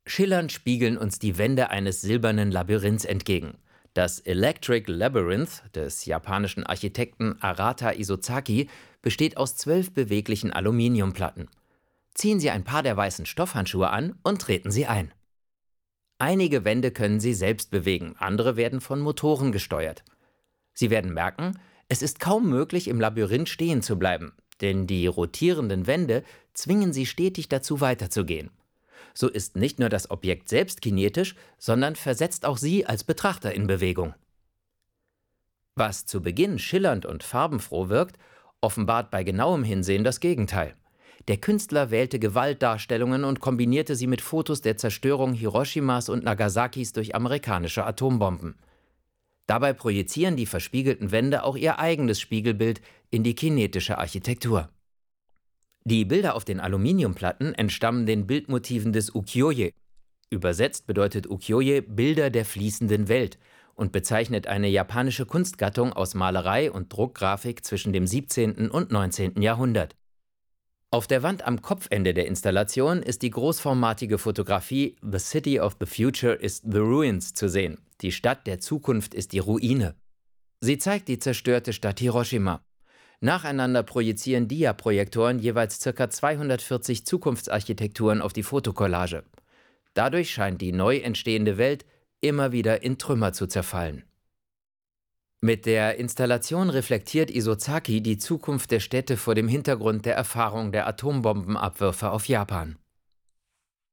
Schillernd spiegeln uns die Wände eines silbernen Labyrinths entgegen. Das Electric Labyrinth des japanischen Architekten Arata Isozaki besteht aus 12 beweglichen Aluminiumplatten. Ziehen Sie ein paar der weißen Stoffhandschuhe an und treten Sie ein. Einige Wände können Sie selbst bewegen, andere werden von Motoren gesteuert. Sie werden merken, es ist kaum möglich, im Labyrinth stehen zu bleiben, denn die rotierenden Wände zwingen Sie stetig dazu, weiterzugehen. So ist nicht nur das Objekt selbst kinetisch, sondern versetzt auch Sie als Betrachter in Bewegung. Was zu Beginn schillernd und farbenfroh wirkt, offenbart bei genauem Hinsehen das Gegenteil. Der Künstler wählte Gewaltdarstellungen und kombinierte sie mit Fotos der Zerstörung Hiroshimas und Nagasakis durch amerikanische Atombomben. Dabei projizieren die verspiegelten Wände auch ihr eigenes Spiegelbild in die kinetische Architektur. Die Bilder auf den Aluminiumplatten entstammen den Bildmotiven des Ukiyo-e. Übersetzt bedeutet Ukiyo-e Bilder der fließenden Welt und bezeichnet eine japanische Kunstgattung aus Malerei und Druckgrafik zwischen dem 17. und 19. Jahrhundert. Auf der Wand am Kopfende der Installation ist die großformatige Fotografie The City of the Future is the Ruins zu sehen. Die Stadt der Zukunft ist die Ruine. Sie zeigt die zerstörte Stadt Hiroshima. Nacheinander projizieren Dia-Projektoren jeweils ca. 240 Zukunftsarchitekturen auf die Fotokollage. Dadurch scheint die neu entstehende Welt immer wieder in Trümmer zu zerfallen. Mit der Installation reflektiert Isozaki die Zukunft der Städte vor dem Hintergrund der Erfahrung der Atombombenabwürfe auf Japan.